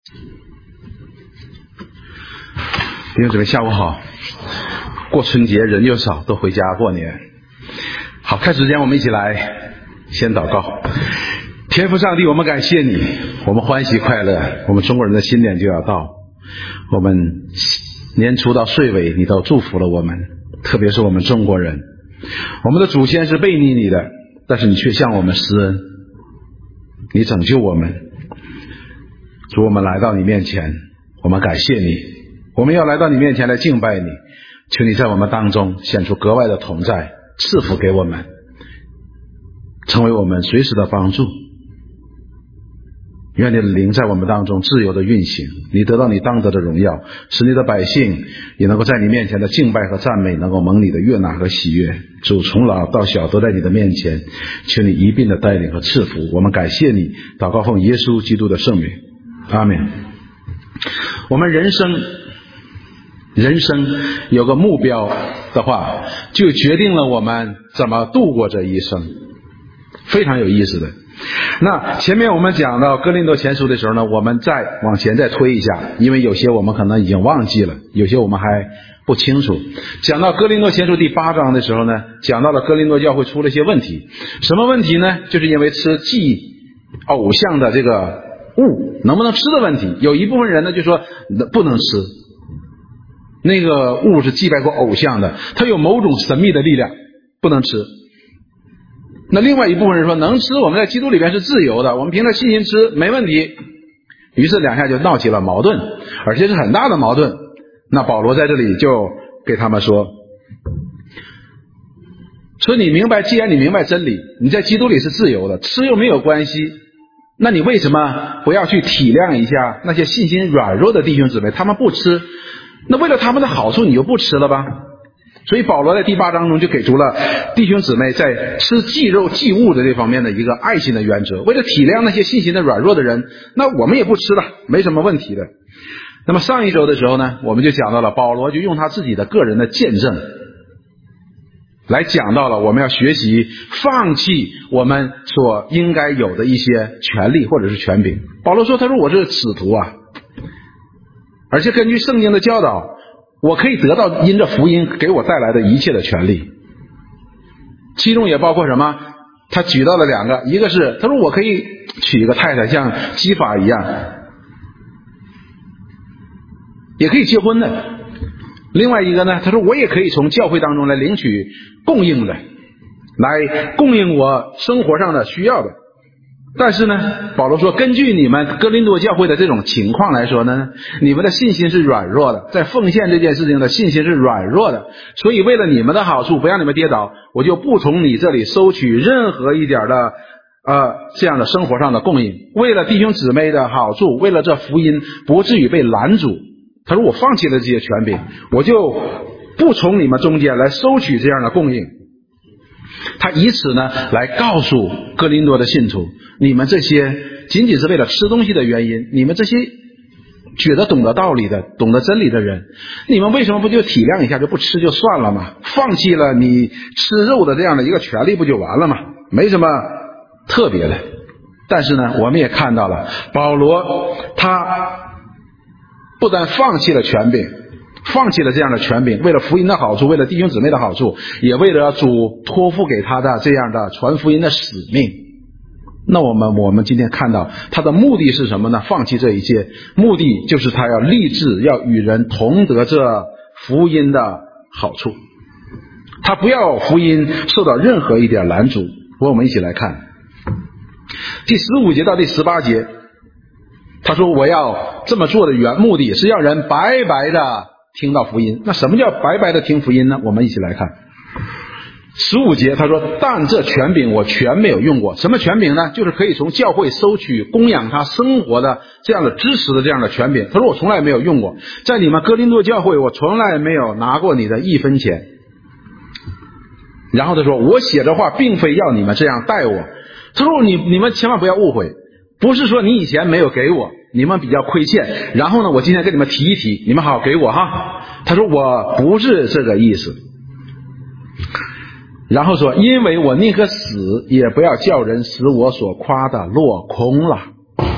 弟兄姊妹下午好，过春节人又少，都回家过年。好，开始之前我们一起来先祷告。天父上帝，我们感谢你，我们欢喜快乐，我们中国人的新年就要到，我们年初到岁尾你都祝福了我们，特别是我们中国人，我们的祖先是背逆你的，但是你却向我们施恩，你拯救我们。主，我们来到你面前，我们感谢你，我们要来到你面前来敬拜你，求你在我们当中显出格外的同在，赐福给我们，成为我们随时的帮助。愿你的灵在我们当中自由的运行，你得到你当得的荣耀，使你的百姓也能够在你面前的敬拜和赞美能够蒙你的悦纳和喜悦。主，从老到小都在你的面前，求你一并的带领和赐福。我们感谢你，祷告奉耶稣基督的圣名，阿们。我们人生有个目标的话，就决定了我们怎么度过这一生，非常有意思的。那前面我们讲到哥林多前书的时候呢，我们再往前再推一下，因为有些我们可能已经忘记了，有些我们还不清楚。讲到哥林多前书第8章的时候呢，讲到了哥林多教会出了一些问题。什么问题呢？就是因为吃祭偶像的这个物能不能吃的问题。有一部分人呢就说不能吃，那个物是祭拜过偶像的，它有某种神秘的力量，不能吃。那另外一部分人说能吃，我们在基督里边是自由的，我们凭着信心吃没问题。于是两下就闹起了矛盾，而且是很大的矛盾。那保罗在这里就给他们说你明白，既然你明白真理，你在基督里是自由的，吃又没有关系，那你为什么不要去体谅一下那些信心软弱的弟兄姊妹，他们不吃，那为了他们的好处你就不吃了吧？所以保罗在第8章中就给出了弟兄姊妹在吃祭肉祭物的这方面的一个爱心的原则。为了体谅那些信心的软弱的人，那我们也不吃了，没什么问题的。那么上一周的时候呢，我们就讲到了保罗就用他自己的个人的见证来讲到了我们要学习放弃我们所应该有的一些权利或者是权柄。保罗说，他说我是使徒啊，而且根据圣经的教导，我可以得到因着福音给我带来的一切的权利，其中也包括什么？他举到了2个，一个是他说我可以娶一个太太，像基法一样，也可以结婚的。另外一个呢，他说我也可以从教会当中来领取供应的，来供应我生活上的需要的。但是呢，保罗说，根据你们哥林多教会的这种情况来说呢，你们的信心是软弱的，在奉献这件事情的信心是软弱的，所以为了你们的好处，不让你们跌倒，我就不从你这里收取任何一点的这样的生活上的供应。为了弟兄姊妹的好处，为了这福音不至于被拦阻，他说我放弃了这些权柄，我就不从你们中间来收取这样的供应。他以此呢来告诉哥林多的信徒，你们这些仅仅是为了吃东西的原因，你们这些觉得懂得道理的懂得真理的人，你们为什么不就体谅一下，就不吃就算了吗？放弃了你吃肉的这样的一个权利不就完了吗？没什么特别的。但是呢，我们也看到了保罗他不但放弃了权柄，放弃了这样的权柄，为了福音的好处，为了弟兄姊妹的好处，也为了主托付给他的这样的传福音的使命。那我们今天看到他的目的是什么呢？放弃这一切，目的就是他要立志要与人同得这福音的好处，他不要福音受到任何一点拦阻。我们一起来看第15节到第18节，他说我要这么做的目的是让人白白的听到福音。那什么叫白白的听福音呢？我们一起来看15节，他说但这权柄我全没有用过。什么权柄呢？就是可以从教会收取供养他生活的这样的支持的这样的权柄。他说我从来没有用过，在你们哥林多教会我从来没有拿过你的1分钱。然后他说我写的话并非要你们这样待我。他说你们千万不要误会，不是说你以前没有给我，你们比较亏欠，然后呢我今天跟你们提一提，你们好给我哈。他说我不是这个意思。然后说因为我宁可死也不要叫人使我所夸的落空了。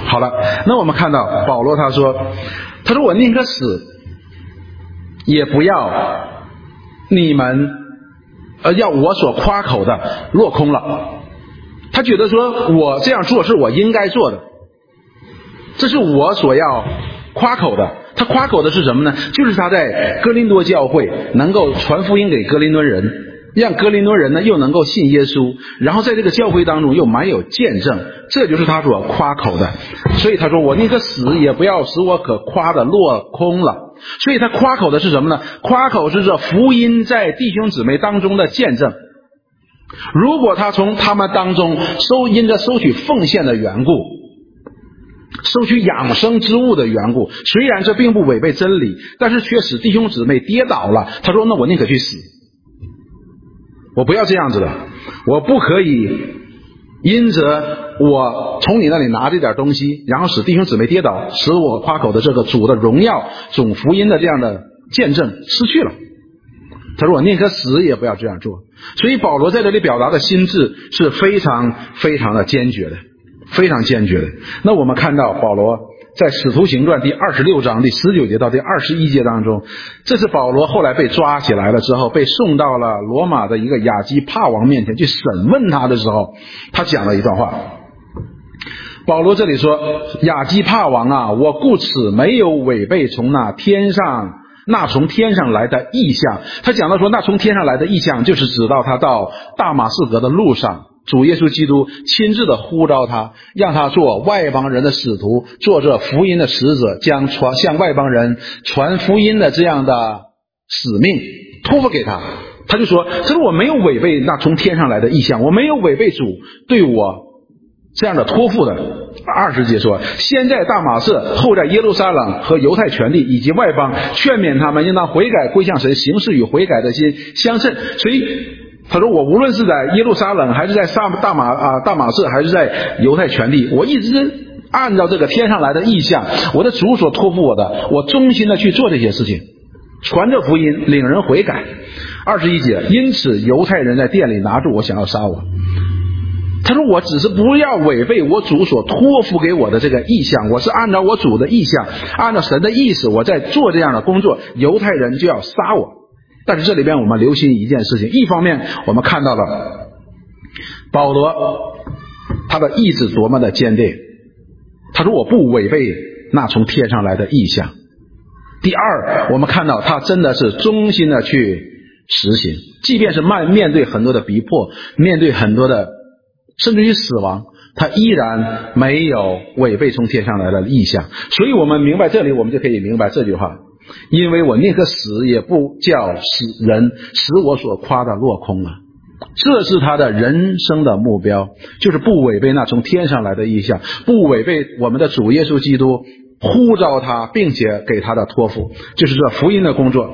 好了，那我们看到保罗他说我宁可死，也不要你们要我所夸口的落空了。他觉得说我这样做是我应该做的，这是我所要夸口的。他夸口的是什么呢？就是他在哥林多教会能够传福音给哥林多人，让哥林多人呢又能够信耶稣，然后在这个教会当中又蛮有见证，这就是他所夸口的。所以他说我宁可死，也不要使我可夸的落空了。所以他夸口的是什么呢？夸口是这福音在弟兄姊妹当中的见证。如果他从他们当中因着收取奉献的缘故，收取养生之物的缘故，虽然这并不违背真理，但是却使弟兄姊妹跌倒了，他说那我宁可去死，我不要这样子的，我不可以因着我从你那里拿这点东西，然后使弟兄姊妹跌倒，使我夸口的这个主的荣耀、总福音的这样的见证失去了。他说我宁可死也不要这样做。所以保罗在这里表达的心志是非常非常的坚决的，非常坚决的。那我们看到保罗在使徒行传第26章第19节到第21节当中，这是保罗后来被抓起来了之后，被送到了罗马的一个亚基帕王面前去审问他的时候，他讲了一段话。保罗这里说，亚基帕王啊，我故此没有违背从从天上来的异象。他讲到说，那从天上来的异象就是指到他到大马士革的路上，主耶稣基督亲自的呼召他，让他做外邦人的使徒，做这福音的使者，将向外邦人传福音的这样的使命托付给他。他就说，这是我没有违背那从天上来的异象，我没有违背主对我这样的托付的。20节说，先在大马士，后在耶路撒冷和犹太全地以及外邦，劝勉他们应当悔改归向神，行事与悔改的心相称。所以他说，我无论是在耶路撒冷还是在大马士还是在犹太全地，我一直按照这个天上来的意象，我的主所托付我的，我忠心的去做这些事情，传着福音，领人悔改。21节，因此犹太人在店里拿住我，想要杀我。他说我只是不要违背我主所托付给我的这个意象，我是按照我主的意象，按照神的意思，我在做这样的工作，犹太人就要杀我。但是这里边我们留心一件事情，一方面我们看到了保罗他的意志多么的坚定，他说我不违背那从天上来的意象。第二，我们看到他真的是忠心的去实行，即便是面对很多的逼迫，面对很多的甚至于死亡，他依然没有违背从天上来的意象。所以我们明白这里，我们就可以明白这句话，因为我宁可死，也不叫使我所夸的落空了。这是他的人生的目标，就是不违背那从天上来的意象，不违背我们的主耶稣基督呼召他并且给他的托付，就是这福音的工作。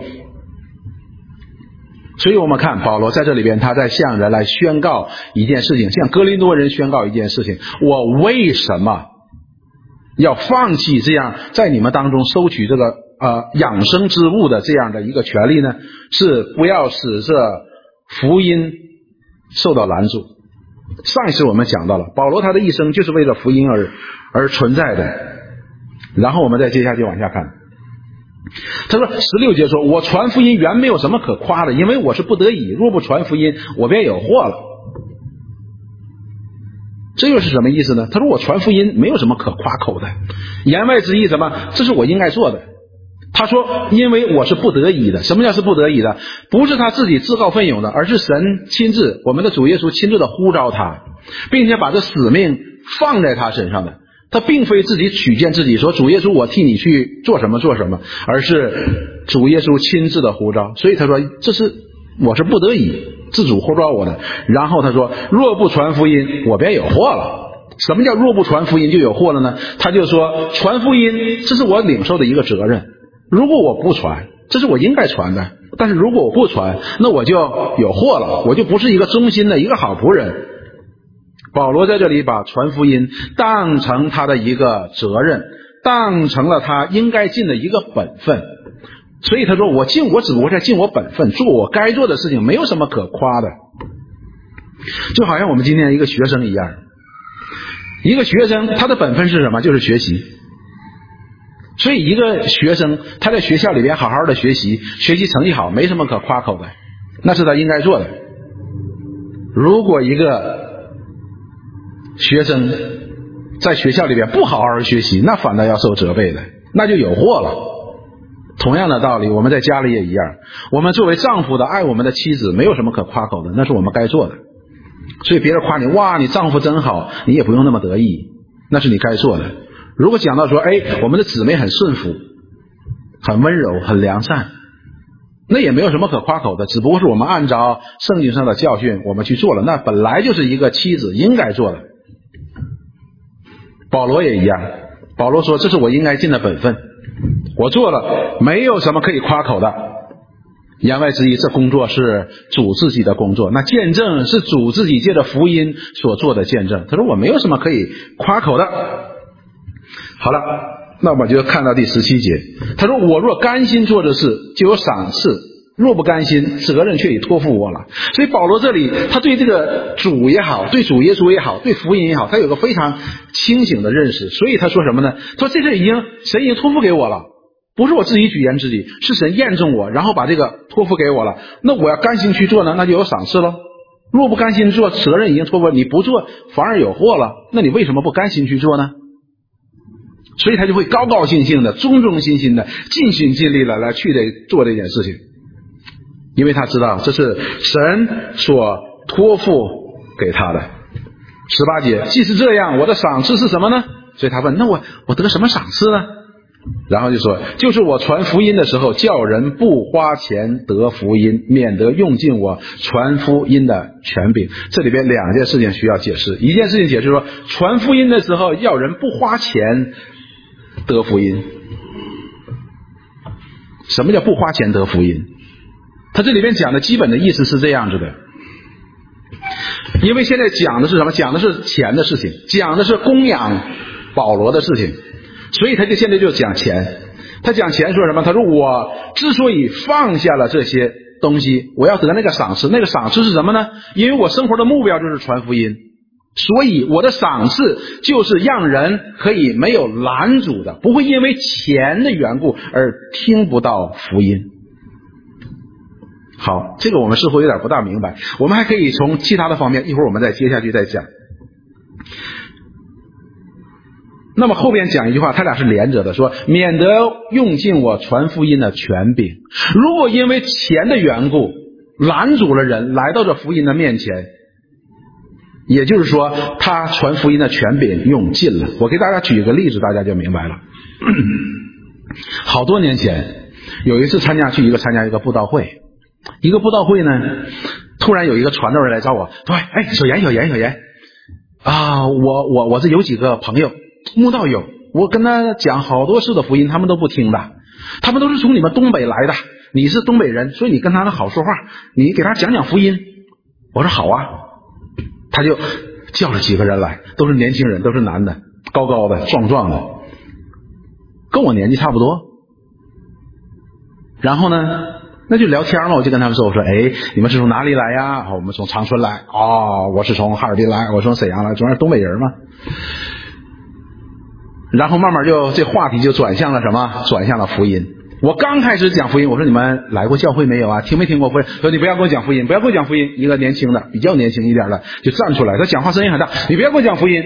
所以我们看保罗在这里边，他在向人来宣告一件事情，向哥林多人宣告一件事情，我为什么要放弃这样在你们当中收取这个养生之物的这样的一个权利呢？是不要使这福音受到拦阻。上一次我们讲到了保罗他的一生就是为了福音而存在的。然后我们再接下去往下看，他说16节说，我传福音原没有什么可夸的，因为我是不得已，若不传福音，我便有祸了。这又是什么意思呢？他说我传福音没有什么可夸口的，言外之意什么？这是我应该做的。他说因为我是不得已的。什么叫是不得已的？不是他自己自告奋勇的，而是神亲自，我们的主耶稣亲自的呼召他，并且把这使命放在他身上的。他并非自己取见自己说主耶稣我替你去做什么，而是主耶稣亲自的呼召。所以他说我是不得已自主呼召我的。然后他说若不传福音，我便有祸了。什么叫若不传福音就有祸了呢？他就说传福音这是我领受的一个责任，如果我不传，这是我应该传的，但是如果我不传，那我就有祸了，我就不是一个忠心的一个好仆人。保罗在这里把传福音当成他的一个责任，当成了他应该尽的一个本分。所以他说我只不过在尽我本分，做我该做的事情，没有什么可夸的。就好像我们今天一个学生一样， 一个学生他的本分是什么？就是学习。所以一个学生他在学校里边好好的学习，学习成绩好，没什么可夸口的，那是他应该做的。如果一个学生在学校里边不好好学习，那反倒要受责备的，那就有祸了。同样的道理，我们在家里也一样，我们作为丈夫的爱我们的妻子，没有什么可夸口的，那是我们该做的。所以别人夸你，哇，你丈夫真好，你也不用那么得意，那是你该做的。如果讲到说，我们的姊妹很顺服，很温柔，很良善，那也没有什么可夸口的，只不过是我们按照圣经上的教训我们去做了，那本来就是一个妻子应该做的。保罗也一样，保罗说这是我应该尽的本分，我做了，没有什么可以夸口的。言外之意，这工作是主自己的工作，那见证是主自己借着福音所做的见证。他说我没有什么可以夸口的。好了，那我们就看到第17节，他说我若甘心做这事，就有赏赐，若不甘心，责任却已托付我了。所以保罗这里他对这个主也好，对主耶稣也好，对福音也好，他有个非常清醒的认识。所以他说什么呢？他说这事神已经托付给我了，不是我自己举言自己，是神验证我，然后把这个托付给我了。那我要甘心去做呢，那就有赏赐了。若不甘心做，责任已经托付，你不做反而有祸了，那你为什么不甘心去做呢？所以他就会高高兴兴的、忠忠心心的、尽心尽力的来去做这件事情，因为他知道这是神所托付给他的。18节，既是这样，我的赏赐是什么呢？所以他问，那我得什么赏赐呢？然后就说，就是我传福音的时候，叫人不花钱得福音，免得用尽我传福音的权柄。这里边两件事情需要解释。一件事情解释说，传福音的时候要人不花钱得福音。什么叫不花钱得福音？他这里边讲的基本的意思是这样子的，因为现在讲的是什么？讲的是钱的事情，讲的是供养保罗的事情，所以他就现在就讲钱。他讲钱说什么？他说我之所以放下了这些东西，我要得那个赏赐。那个赏赐是什么呢？因为我生活的目标就是传福音，所以我的赏赐就是让人可以没有拦阻的，不会因为钱的缘故而听不到福音。好，这个我们似乎有点不大明白，我们还可以从其他的方面，一会儿我们再接下去再讲。那么后边讲一句话，他俩是连着的，说免得用尽我传福音的权柄。如果因为钱的缘故拦阻了人来到这福音的面前，也就是说他传福音的权柄用尽了。我给大家举一个例子，大家就明白了。好多年前有一次参加一个布道会，一个布道会呢，突然有一个传道人来找我，说小严啊，我这有几个朋友慕道友，我跟他讲好多次的福音，他们都不听的，他们都是从你们东北来的，你是东北人，所以你跟他们好说话，你给他讲讲福音。我说好啊，他就叫了几个人来，都是年轻人，都是男的，高高的壮壮的，跟我年纪差不多。然后呢那就聊天嘛，我就跟他们说，我说你们是从哪里来呀？我们从长春来。我是从哈尔滨来，我从沈阳来，总是东北人嘛。然后慢慢这话题就转向了什么？转向了福音。我刚开始讲福音，我说你们来过教会没有啊？听没听过福音？说你不要跟我讲福音，不要跟我讲福音。一个年轻的，比较年轻一点的就站出来，他讲话声音很大，你不要跟我讲福音。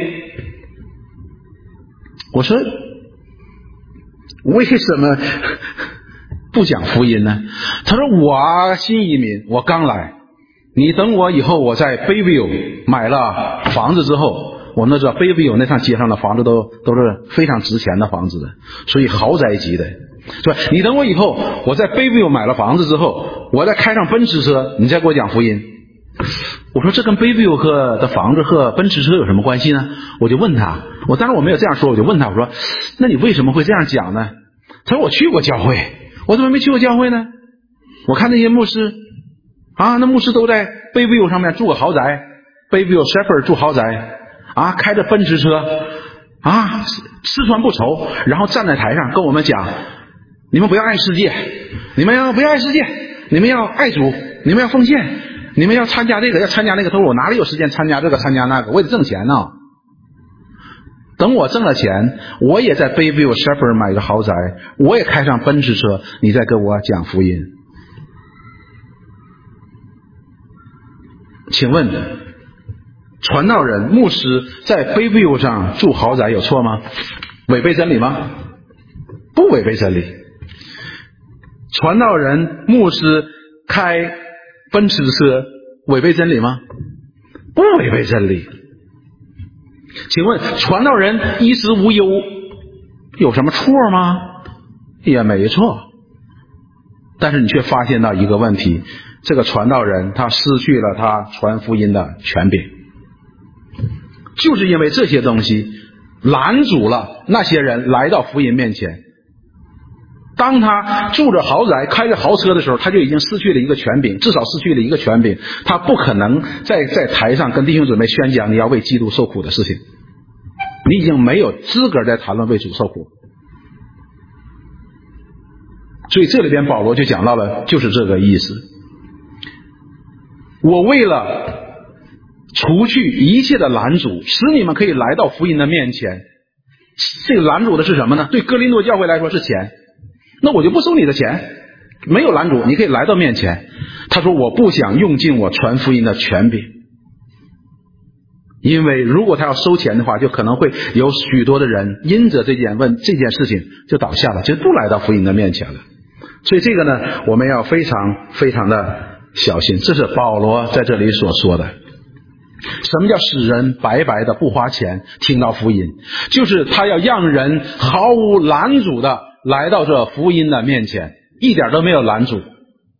我说为什么不讲福音呢？他说我新移民，我刚来，你等我以后我在 Bayview 买了房子之后，我们都知道 Bayview 那趟街上的房子都是非常值钱的房子的，所以豪宅级的，是吧？你等我以后我在 Bayview 买了房子之后，我再开上奔驰车，你再给我讲福音。我说这跟 Bayview 的房子和奔驰车有什么关系呢？我就问他，当然我没有这样说，我就问他，我说那你为什么会这样讲呢？他说我去过教会。我怎么没去过教会呢？我看那些牧师那牧师都在 Bayview 上面住个豪宅， Bayview Shepherd 住豪宅开着奔驰车吃穿不愁，然后站在台上跟我们讲，你们不要爱世界，你们要不要爱世界，你们要爱主，你们要奉献，你们要参加这个要参加那个。他说我哪里有时间参加这个参加那个，我也得挣钱呢。 等我挣了钱，我也在 Bayview Shepherd 买个豪宅，我也开上奔驰车，你再跟我讲福音。请问传道人、牧师在 Bayview 上住豪宅有错吗？违背真理吗？不违背真理。传道人、牧师开奔驰车违背真理吗？不违背真理。请问传道人衣食无忧有什么错吗？也没错。但是你却发现到一个问题，这个传道人他失去了他传福音的权柄，就是因为这些东西拦阻了那些人来到福音面前。当他住着豪宅开着豪车的时候，他就已经失去了一个权柄，至少失去了一个权柄，他不可能在台上跟弟兄姊妹宣讲你要为基督受苦的事情，你已经没有资格在谈论为主受苦。所以这里边保罗就讲到了就是这个意思，我为了除去一切的拦阻，使你们可以来到福音的面前。这个拦阻的是什么呢？对哥林多教会来说是钱，那我就不收你的钱，没有拦阻，你可以来到面前。他说我不想用尽我传福音的权柄，因为如果他要收钱的话，就可能会有许多的人因着这件事情就倒下了，就不来到福音的面前了。所以这个呢，我们要非常非常的小心。这是保罗在这里所说的。什么叫使人白白的不花钱听到福音？就是他要让人毫无拦阻的来到这福音的面前，一点都没有拦阻。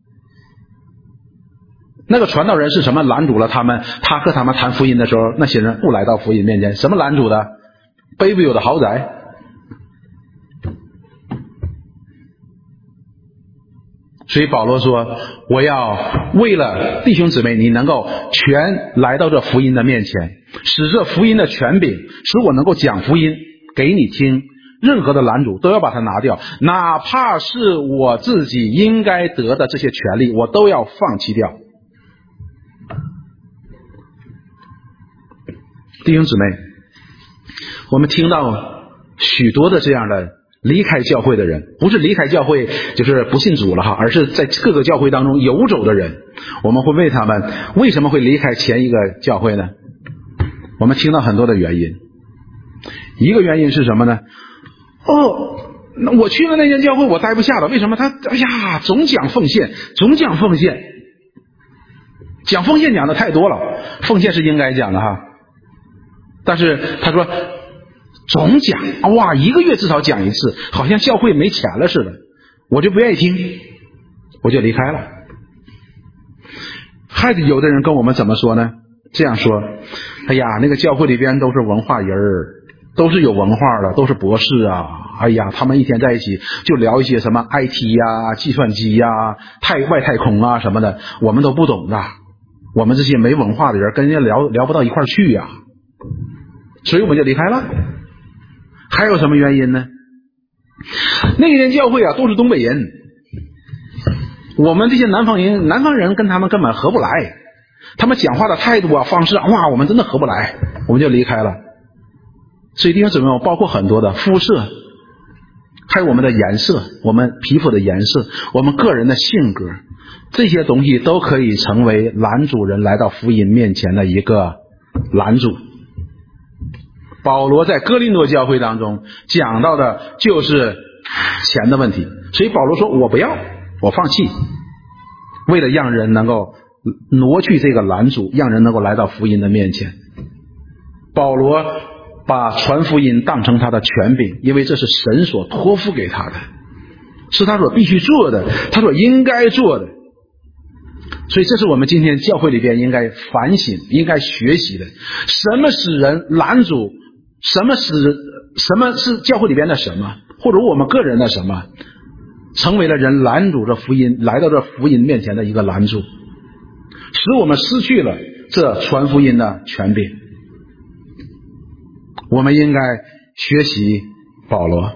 那个传道人是什么拦阻了他们？他和他们谈福音的时候，那些人不来到福音面前。什么拦阻的？Bayview的豪宅。所以保罗说，我要为了弟兄姊妹你能够全来到这福音的面前，使这福音的权柄，使我能够讲福音给你听，任何的拦阻都要把它拿掉，哪怕是我自己应该得的这些权利，我都要放弃掉。弟兄姊妹，我们听到许多的这样的离开教会的人，不是离开教会就是不信主了哈，而是在各个教会当中游走的人，我们会问他们为什么会离开前一个教会呢？我们听到很多的原因。一个原因是什么呢？那我去了那间教会我待不下了，为什么？他总讲奉献，讲奉献讲的太多了，奉献是应该讲的哈，但是他说总讲，一个月至少讲一次，好像教会没钱了似的，我就不愿意听，我就离开了。还有的人跟我们怎么说呢？这样说，那个教会里边都是文化人，都是有文化的，都是博士啊，他们一天在一起就聊一些什么 IT 呀、计算机呀、外太空啊什么的，我们都不懂的，我们这些没文化的人跟人家聊不到一块去呀，所以我们就离开了。还有什么原因呢？那间教会都是东北人，我们这些南方人跟他们根本合不来，他们讲话的态度方式我们真的合不来，我们就离开了。所以弟兄姊妹，包括很多的肤色，还有我们的颜色，我们皮肤的颜色，我们个人的性格，这些东西都可以成为拦阻人来到福音面前的一个拦阻。保罗在哥林多教会当中讲到的就是钱的问题，所以保罗说我不要，我放弃，为了让人能够挪去这个拦阻，让人能够来到福音的面前。保罗把传福音当成他的权柄，因为这是神所托付给他的，是他所必须做的，他所应该做的。所以这是我们今天教会里边应该反省、应该学习的。什么使人拦阻？什么是教会里边的什么，或者我们个人的什么，成为了人拦阻着福音来到这福音面前的一个拦阻，使我们失去了这传福音的权柄。我们应该学习保罗，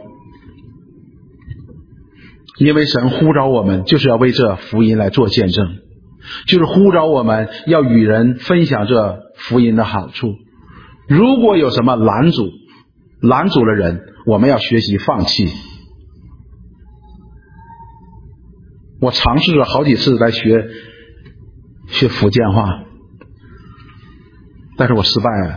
因为神呼召我们就是要为这福音来做见证，就是呼召我们要与人分享这福音的好处。如果有什么拦阻， 拦阻了人，我们要学习放弃。我尝试了好几次来学福建话，但是我失败了。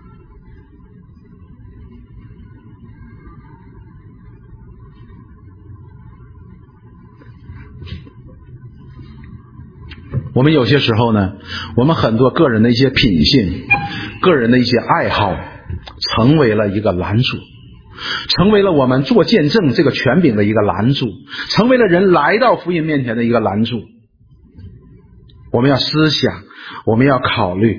我们有些时候呢，我们很多个人的一些品性，个人的一些爱好，成为了一个拦阻，成为了我们做见证这个权柄的一个拦阻，成为了人来到福音面前的一个拦阻。我们要思想，我们要考虑。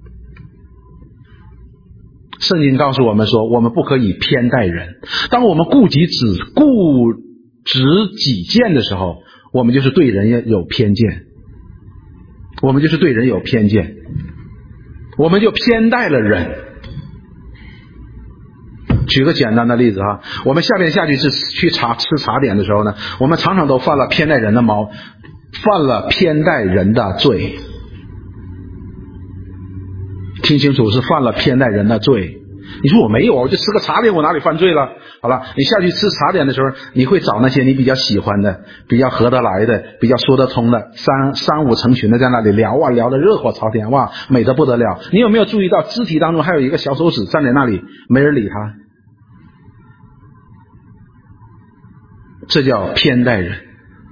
圣经告诉我们说，我们不可以偏待人。当我们顾及己见的时候，我们就是对人有偏见，我们就是对人有偏见，我们就偏待了人。举个简单的例子哈，我们下去去吃茶点的时候呢，我们常常都犯了偏待人的犯了偏待人的罪。听清楚，是犯了偏待人的罪。你说我没有，我就吃个茶点，我哪里犯罪了？好了，你下去吃茶点的时候，你会找那些你比较喜欢的，比较合得来的，比较说得通的，三五成群的在那里聊啊，聊得热火朝天，哇，美得不得了。你有没有注意到肢体当中还有一个小手指站在那里，没人理他？这叫偏待人。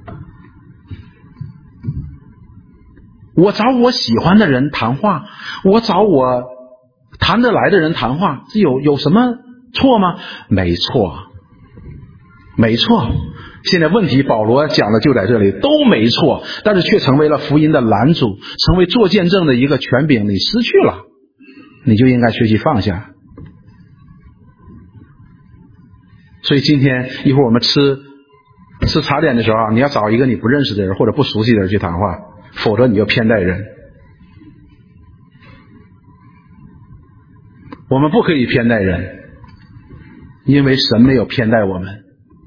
我找我喜欢的人谈话，我找我谈得来的人谈话，这有什么错吗？没错，没错。现在问题保罗讲的就在这里，都没错，但是却成为了福音的拦阻，成为做见证的一个权柄，你失去了，你就应该学习放下。所以今天一会儿我们吃茶点的时候啊，你要找一个你不认识的人或者不熟悉的人去谈话，否则你就偏待人。我们不可以偏待人，因为神没有偏待我们。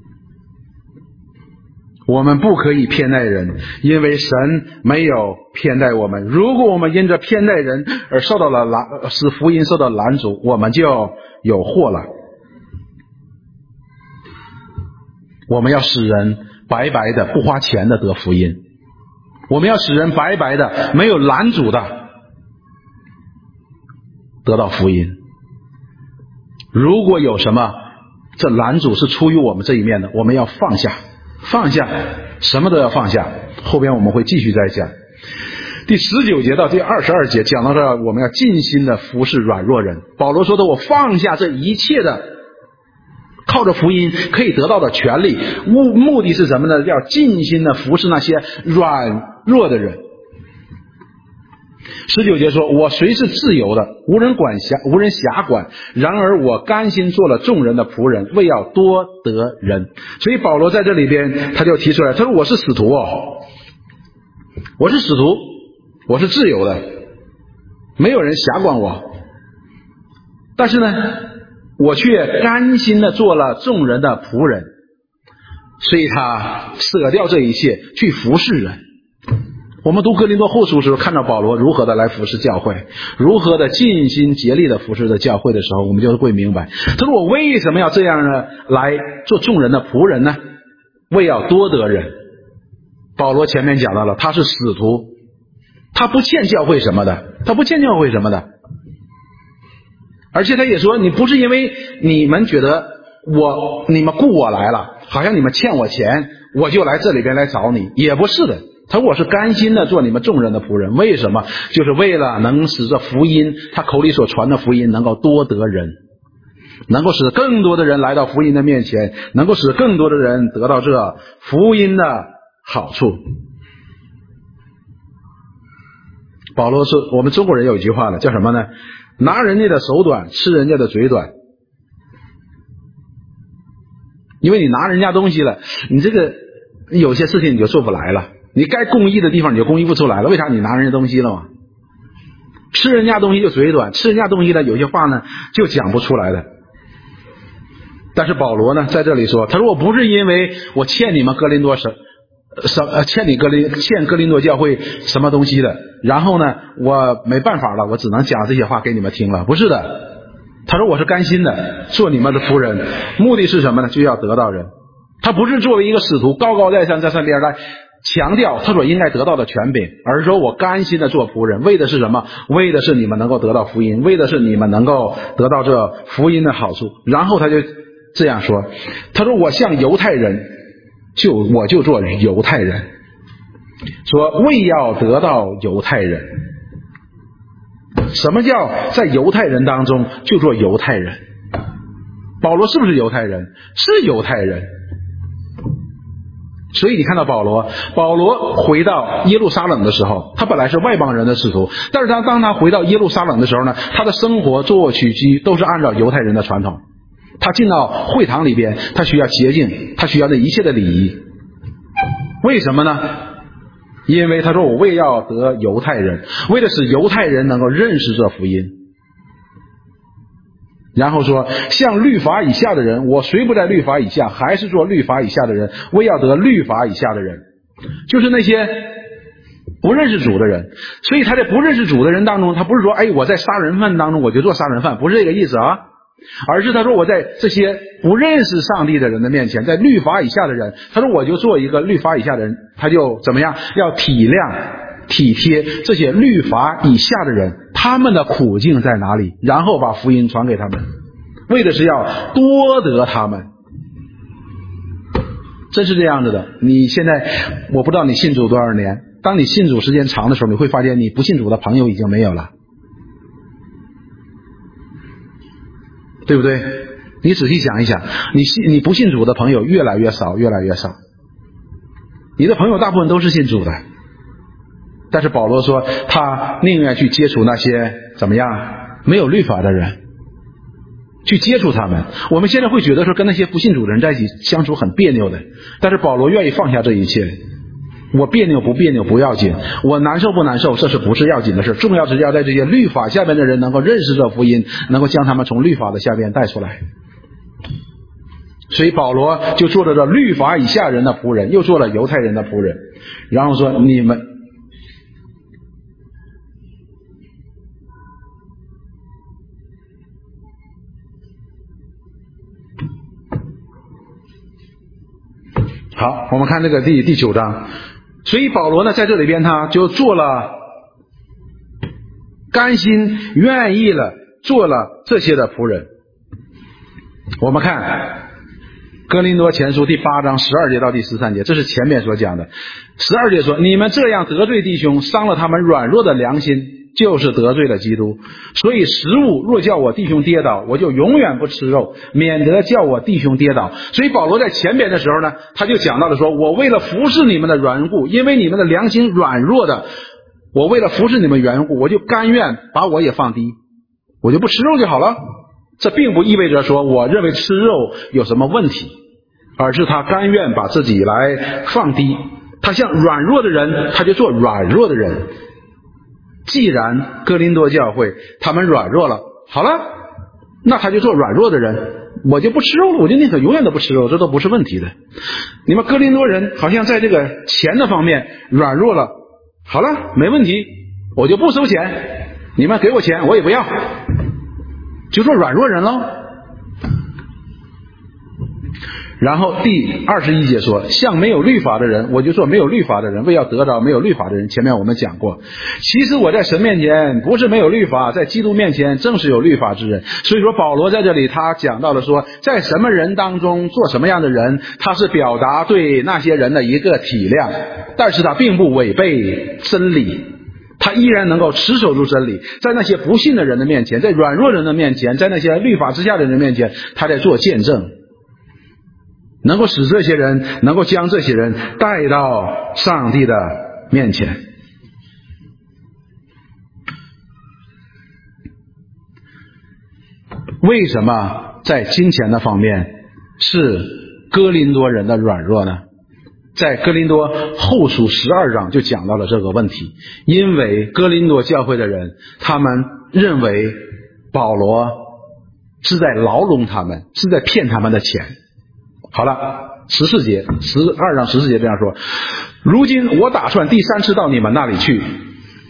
我们不可以偏待人，因为神没有偏待我们。如果我们因着偏待人而使福音受到拦阻，我们就有祸了。我们要使人白白的不花钱的得福音，我们要使人白白的没有拦阻的得到福音。如果有什么这拦阻是出于我们这一面的，我们要放下，什么都要放下。后边我们会继续再讲。第19节到第22节讲到这，我们要尽心的服侍软弱人。保罗说的，我放下这一切的靠着福音可以得到的权利，目的是什么呢？要尽心的服侍那些软弱的人。19节说，我虽是自由的，无人辖管，然而我甘心做了众人的仆人，为要多得人。所以保罗在这里边他就提出来，他说我是使徒我是使徒，我是自由的，没有人辖管我，但是呢我却甘心的做了众人的仆人，所以他舍掉这一切去服侍人。我们读哥林多后书时候，看到保罗如何的来服侍教会，如何的尽心竭力的服侍的教会的时候，我们就会明白，他说我为什么要这样呢？来做众人的仆人呢？为要多得人。保罗前面讲到了，他是使徒，他不欠教会什么的，而且他也说，你不是因为你们觉得你们雇我来了，好像你们欠我钱，我就来这里边来找你，也不是的。他说我是甘心的做你们众人的仆人，为什么？就是为了能使这福音，他口里所传的福音能够多得人，能够使更多的人来到福音的面前，能够使更多的人得到这福音的好处。保罗说，我们中国人有一句话了，叫什么呢？拿人家的手短，吃人家的嘴短。因为你拿人家东西了，你这个有些事情你就做不来了，你该公益的地方你就公益不出来了。为啥？你拿人家东西了嘛。吃人家东西就嘴短，吃人家东西呢，有些话呢就讲不出来的。但是保罗呢在这里说，他说我不是因为我欠你们哥林多欠哥林多教会什么东西的，然后呢我没办法了，我只能讲这些话给你们听了，不是的。 他说我是甘心的做你们的仆人，目的是什么呢？就要得到人。他不是作为一个使徒高高在上在上边来强调他所应该得到的权柄，而是说我甘心的做仆人，为的是什么？为的是你们能够得到福音，为的是你们能够得到这福音的好处。然后他就这样说，他说我像犹太人，我就做犹太人，说为要得到犹太人。什么叫在犹太人当中就做犹太人？保罗是不是犹太人？是犹太人。所以你看到保罗回到耶路撒冷的时候，他本来是外邦人的使徒，但是当他回到耶路撒冷的时候呢，他的生活坐卧起居都是按照犹太人的传统。他进到会堂里边，他需要洁净，他需要这一切的礼仪。为什么呢？因为他说我为要得犹太人，为的是犹太人能够认识这福音。然后说像律法以下的人，我虽不在律法以下，还是做律法以下的人，为要得律法以下的人，就是那些不认识主的人。所以他在不认识主的人当中，他不是说我在杀人犯当中我就做杀人犯，不是这个意思啊，而是他说我在这些不认识上帝的人的面前，在律法以下的人，他说我就做一个律法以下的人，他就怎么样，要体谅体贴这些律法以下的人，他们的苦境在哪里，然后把福音传给他们，为的是要多得他们。真是这样子的。你现在我不知道你信主多少年，当你信主时间长的时候，你会发现你不信主的朋友已经没有了，对不对？你仔细想一想，你不信主的朋友越来越少，越来越少。你的朋友大部分都是信主的，但是保罗说他宁愿去接触那些怎么样没有律法的人，去接触他们。我们现在会觉得说跟那些不信主的人在一起相处很别扭的，但是保罗愿意放下这一切。我别扭不别扭不要紧，我难受不难受这是不是要紧的事，重要是要在这些律法下面的人能够认识这福音，能够将他们从律法的下边带出来。所以保罗就做了这律法以下人的仆人，又做了犹太人的仆人，然后说你们好，我们看这个第9章。所以保罗呢在这里边他就做了甘心愿意了做了这些的仆人。我们看哥林多前书第8章12节到第13节，这是前面所讲的。12节说，你们这样得罪弟兄，伤了他们软弱的良心，就是得罪了基督。所以食物若叫我弟兄跌倒，我就永远不吃肉，免得叫我弟兄跌倒。所以保罗在前边的时候呢，他就讲到了说，我为了服侍你们的缘故，因为你们的良心软弱的，我为了服侍你们缘故，我就甘愿把我也放低，我就不吃肉就好了。这并不意味着说我认为吃肉有什么问题，而是他甘愿把自己来放低。他像软弱的人，他就做软弱的人。既然哥林多教会他们软弱了，好了，那他就做软弱的人，我就不吃肉了，我就宁可永远都不吃肉，这都不是问题的。你们哥林多人好像在这个钱的方面软弱了，好了，没问题，我就不收钱，你们给我钱我也不要，就做软弱人了。然后第21节说，像没有律法的人，我就做没有律法的人，为要得着没有律法的人。前面我们讲过，其实我在神面前不是没有律法，在基督面前正是有律法之人。所以说保罗在这里他讲到了说，在什么人当中做什么样的人，他是表达对那些人的一个体谅，但是他并不违背真理，他依然能够持守住真理。在那些不信的人的面前，在软弱人的面前，在那些律法之下的人面前，他在做见证，能够使这些人，能够将这些人带到上帝的面前。为什么在金钱的方面是哥林多人的软弱呢？在哥林多后书12章就讲到了这个问题。因为哥林多教会的人，他们认为保罗是在牢笼他们，是在骗他们的钱。好了，14节12章14节这样说，如今我打算第3次到你们那里去，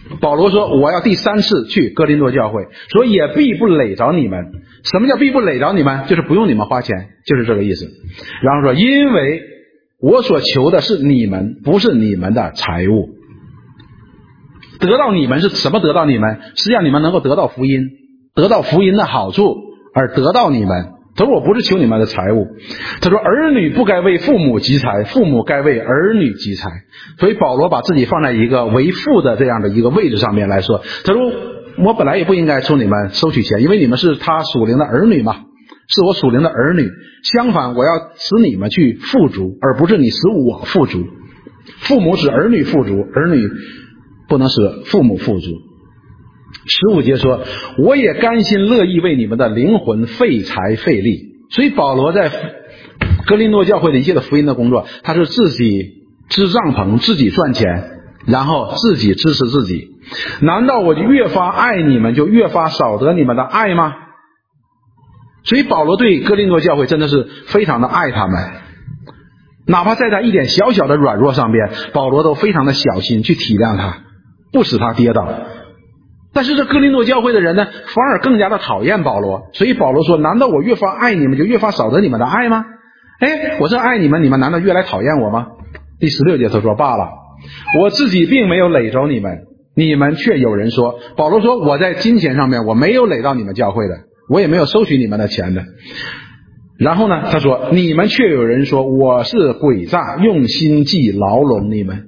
保罗说我要第3次去哥林多教会，说也必不累着你们。什么叫必不累着你们？就是不用你们花钱，就是这个意思。然后说因为我所求的是你们，不是你们的财物。得到你们是什么？得到你们是让你们能够得到福音，得到福音的好处而得到你们。他说我不是求你们的财物。他说儿女不该为父母积财，父母该为儿女积财。所以保罗把自己放在一个为父的这样的一个位置上面来说，他说我本来也不应该从你们收取钱，因为你们是他属灵的儿女嘛，是我属灵的儿女。相反，我要使你们去富足，而不是你使我富足。父母使儿女富足，儿女不能使父母富足。15节说我也甘心乐意为你们的灵魂费财费力。所以保罗在哥林多教会的一切的福音的工作，他是自己支帐篷，自己赚钱，然后自己支持自己。难道我就越发爱你们，就越发少得你们的爱吗？所以保罗对哥林多教会真的是非常的爱他们，哪怕在他一点小小的软弱上边，保罗都非常的小心去体谅他，不使他跌倒。但是这哥林多教会的人呢，反而更加的讨厌保罗。所以保罗说难道我越发爱你们，就越发少得你们的爱吗？我这爱你们，你们难道越来讨厌我吗？第16节他说罢了，我自己并没有累着你们，你们却有人说。保罗说我在金钱上面我没有累到你们教会的，我也没有收取你们的钱的。然后呢他说你们却有人说我是诡诈，用心计牢笼你们。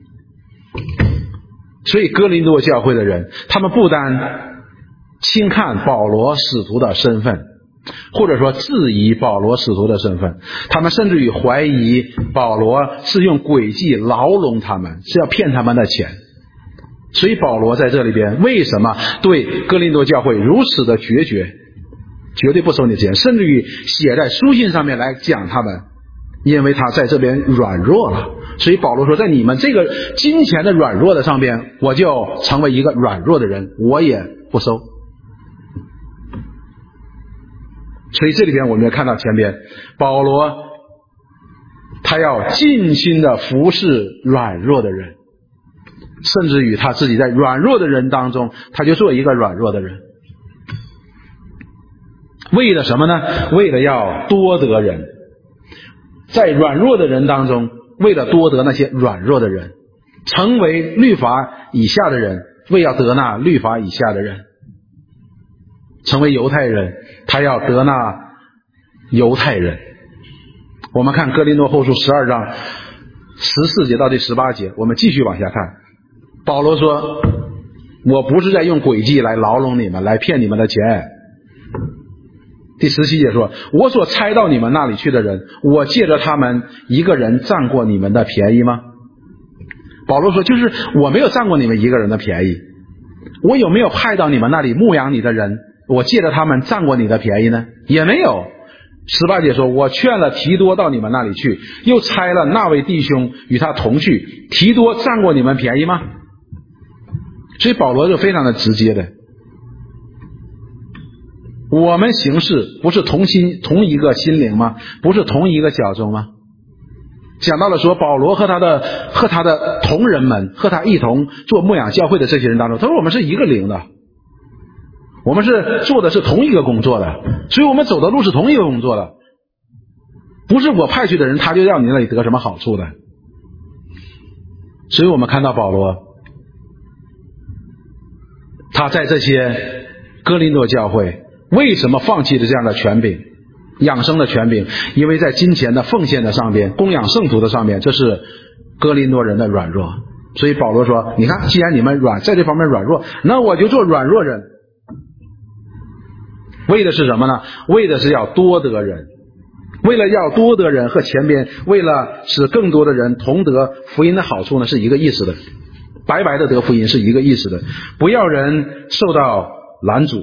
所以哥林多教会的人，他们不单轻看保罗使徒的身份，或者说质疑保罗使徒的身份，他们甚至于怀疑保罗是用诡计牢笼他们，是要骗他们的钱。所以保罗在这里边为什么对哥林多教会如此的决绝，绝对不收你钱，甚至于写在书信上面来讲他们，因为他在这边软弱了。所以保罗说在你们这个金钱的软弱的上边，我就成为一个软弱的人，我也不收。所以这里边我们要看到前边保罗他要尽心的服侍软弱的人，甚至于他自己在软弱的人当中，他就做一个软弱的人。为了什么呢？为了要多得人，在软弱的人当中，为了多得那些软弱的人，成为律法以下的人，为要得那律法以下的人。成为犹太人，他要得那犹太人。我们看哥林多后书12章14节到第18节，我们继续往下看。保罗说我不是在用诡计来牢笼你们，来骗你们的钱。第17节说我所差到你们那里去的人，我借着他们一个人占过你们的便宜吗？保罗说就是我没有占过你们一个人的便宜。我有没有派到你们那里牧养你的人，我借着他们占过你的便宜呢？也没有。18节说我劝了提多到你们那里去，又差了那位弟兄与他同去，提多占过你们便宜吗？所以保罗就非常的直接的，我们行事不是同一个心灵吗？不是同一个脚中吗？讲到了说保罗和他的同人们，和他一同做牧养教会的这些人当中，他说我们是一个灵的，我们是做的是同一个工作的，所以我们走的路是同一个工作的，不是我派去的人他就让你那里得什么好处的。所以我们看到保罗他在这些哥林多教会为什么放弃了这样的权柄，养生的权柄？因为在金钱的奉献的上边，供养圣徒的上面，这是哥林多人的软弱。所以保罗说你看既然你们在这方面软弱，那我就做软弱人。为的是什么呢？为的是要多得人，为了要多得人，和前边为了使更多的人同得福音的好处呢，是一个意思的，白白的得福音是一个意思的，不要人受到拦阻。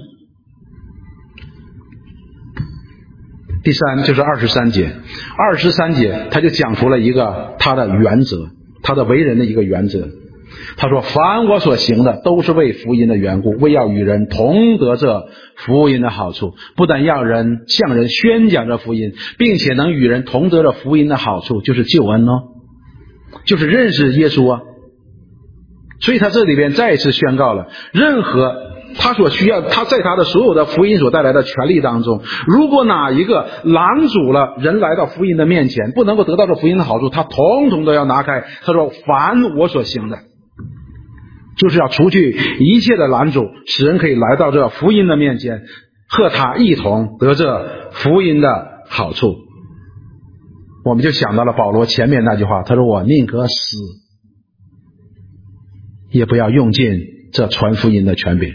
第三就是23节他就讲出了一个他的原则，他的为人的一个原则。他说凡我所行的都是为福音的缘故，为要与人同得这福音的好处，不但要向人宣讲这福音，并且能与人同得这福音的好处，就是救恩哦，就是认识耶稣啊， 所以他这里边再一次宣告了，任何他所需要，他在他的所有的福音所带来的权利当中，如果哪一个拦阻了人来到福音的面前，不能够得到这福音的好处，他统统都要拿开。他说凡我所行的，就是要除去一切的拦阻，使人可以来到这福音的面前，和他一同得这福音的好处。我们就想到了保罗前面那句话，他说我宁可死也不要用尽这传福音的权柄。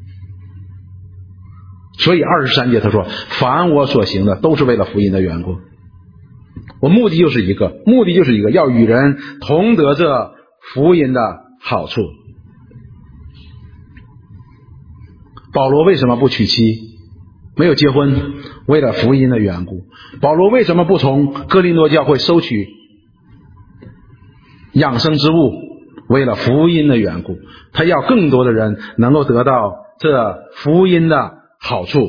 所以23节他说凡我所行的都是为了福音的缘故，我目的就是一个，要与人同得这福音的好处。保罗为什么不娶妻，没有结婚？为了福音的缘故。保罗为什么不从哥林多教会收取养生之物？为了福音的缘故，他要更多的人能够得到这福音的好处。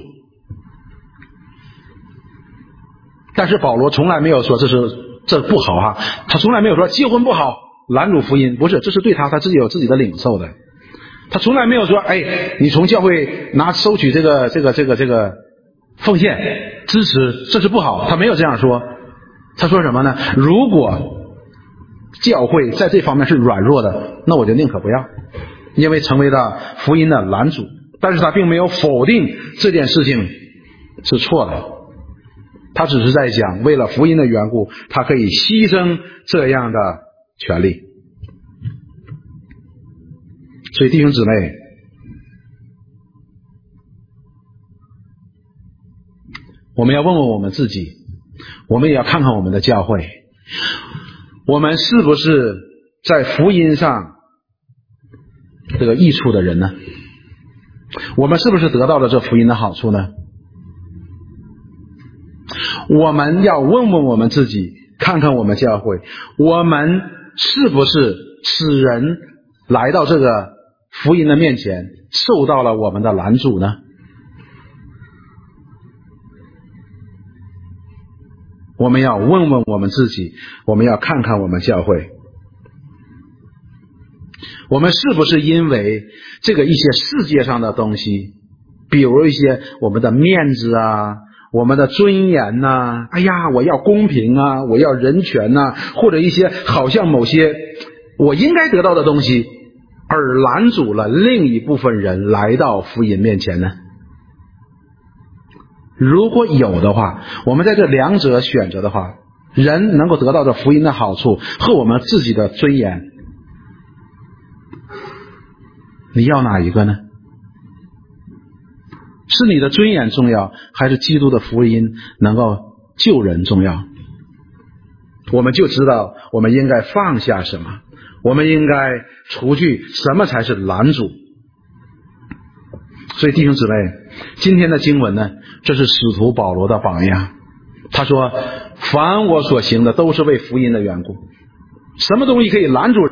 但是保罗从来没有说这不好啊，他从来没有说结婚不好，拦阻福音，不是，这是对他自己有自己的领受的。他从来没有说你从教会收取这个奉献支持，这是不好，他没有这样说。他说什么呢？如果教会在这方面是软弱的，那我就宁可不要，因为成为了福音的拦阻。但是他并没有否定这件事情是错的，他只是在讲为了福音的缘故，他可以牺牲这样的权利。所以弟兄姊妹，我们要问问我们自己，我们也要看看我们的教会，我们是不是在福音上这个益处的人呢？我们是不是得到了这福音的好处呢？我们要问问我们自己，看看我们教会，我们是不是使人来到这个福音的面前受到了我们的拦阻呢？我们要问问我们自己，我们要看看我们教会，我们是不是因为这个一些世界上的东西，比如一些我们的面子啊，我们的尊严呐，我要公平啊，我要人权呐，或者一些好像某些我应该得到的东西，而拦阻了另一部分人来到福音面前呢？如果有的话，我们在这两者选择的话，人能够得到的福音的好处和我们自己的尊严，你要哪一个呢？是你的尊严重要，还是基督的福音能够救人重要？我们就知道我们应该放下什么，我们应该除去什么才是拦阻。所以弟兄姊妹，今天的经文呢，这是使徒保罗的榜样。他说凡我所行的都是为福音的缘故。什么东西可以拦阻